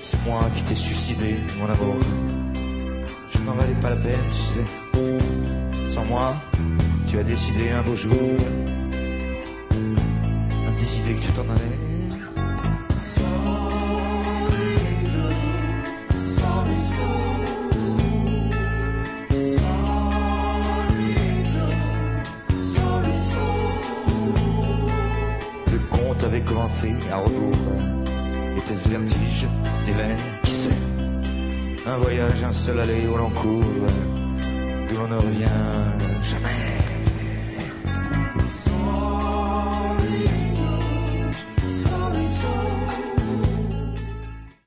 C'est moi qui t'ai suicidé, mon amour. Je n'en valais pas la peine, tu sais. Sans moi, tu as décidé un beau jour, décidé que tu t'en allais. Le compte avait commencé à rebours. Était-ce vertige, des veines, qui sait? Un voyage, un seul aller au long cours, d'où l'on ne revient jamais.